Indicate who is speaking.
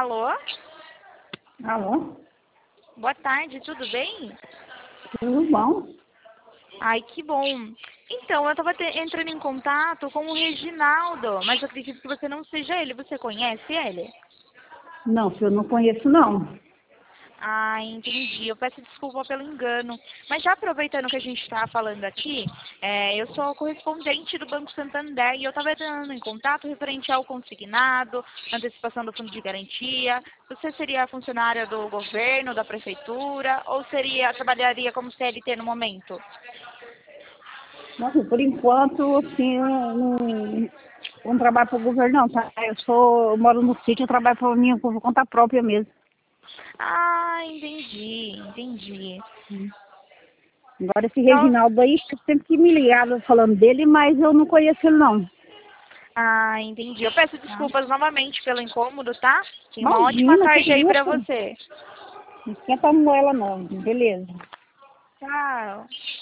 Speaker 1: Alô?
Speaker 2: Alô?
Speaker 1: Boa tarde, tudo bem?
Speaker 2: Tudo bom?
Speaker 1: Ai, que bom. Então, eu estava entrando em contato com o Reginaldo, mas eu acredito que você não seja ele. Você conhece ele?
Speaker 2: Não, eu não conheço, não.
Speaker 1: Ah, entendi. Eu peço desculpa pelo engano. Mas já aproveitando que a gente está falando aqui, eu sou correspondente do Banco Santander e eu estava entrando em contato referente ao consignado, antecipação do fundo de garantia. Você seria funcionária do governo, da prefeitura, ou trabalharia como CLT no momento?
Speaker 2: Nossa, por enquanto, assim, eu não trabalho para o governo, não, tá? Eu moro no sítio, eu trabalho por conta própria mesmo.
Speaker 1: Ah, entendi.
Speaker 2: Agora, esse
Speaker 1: Nossa.
Speaker 2: Reginaldo aí, sempre que me ligava falando dele, mas eu não conheço ele, não.
Speaker 1: Ah, entendi. Eu peço
Speaker 2: Tá?
Speaker 1: desculpas novamente pelo incômodo, tá? Tenha uma ótima
Speaker 2: Imagina, que
Speaker 1: tarde aí pra
Speaker 2: isso?
Speaker 1: você.
Speaker 2: Não esquenta a moela, não. Beleza.
Speaker 1: Tchau.